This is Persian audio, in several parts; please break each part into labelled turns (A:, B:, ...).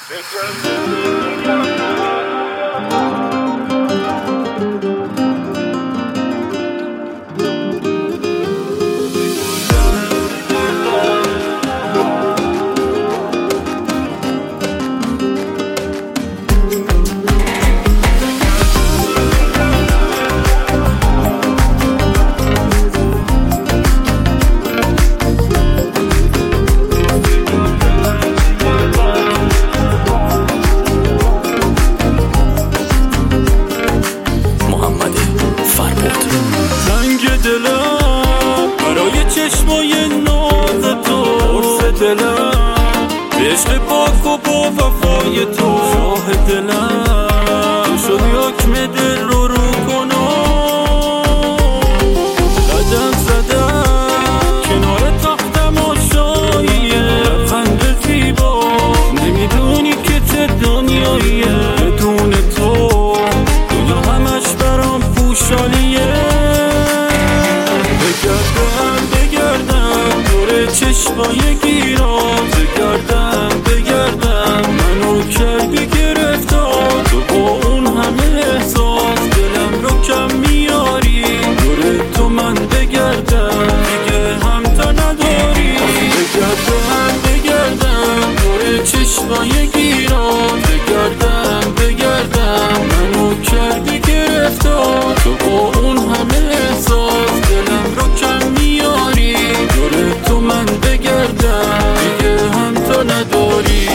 A: دلم برای چشمای ناز تو، قرص دلم به عشق پاک و با وفای تو، شاه دلم تو شدی حکم دل رو کنم. قدم زدم کنار تخت تماشاییه، لبخند زیبا نمیدونی که چه دنیاییه، بدون تو دنیا همش برام پوشالیه. بگردم دور چشمای گیران، بگردم منو کردی گرفتار، تو با اون همه احساس دلم رو کم میاری. دور تو من بگردم دیگه همتا نداری. بگردم دور چشمای گیران، بگردم منو کردی گرفتار، تو با اون همه احساس دلم رو کم میاری. دور تو من بگردم دیگه همتا نداری.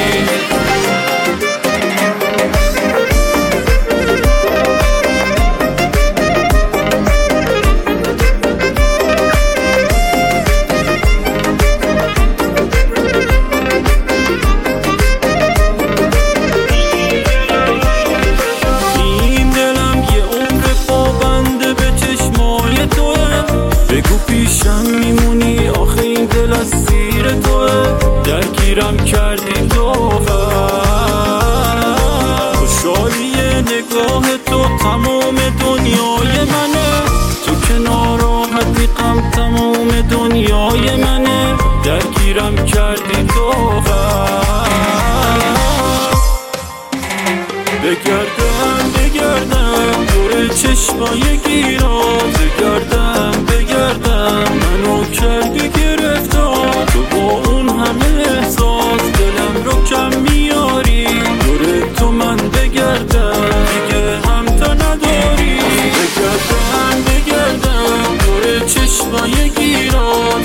A: بگو پیشم میمونی آخه این دل از سیر توه، درگیرم کردی تو خوشحالی نگاه تو تمام دنیای منه، تو که ناراحتی غم تمام دنیای منه، درگیرم کردی تو بگردم دور چشمای گیران، بگردم منو کردی گرفتار، تو با اون همه احساس دلم رو کم میاری. دور تو من بگردم دیگه همتا نداری. بگردم دور چشمای گیران،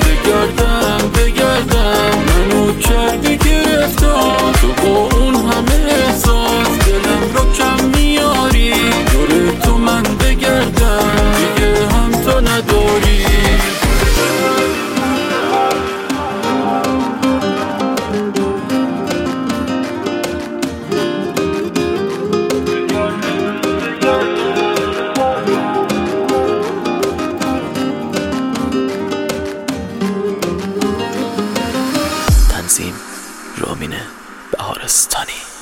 A: بگردم منو کردی گرفتار، تو با اون همه احساس دلم رو کم میاری. دور تو من بگردم دیگه همتا نداری.
B: تنظیم رامین بهارستانی.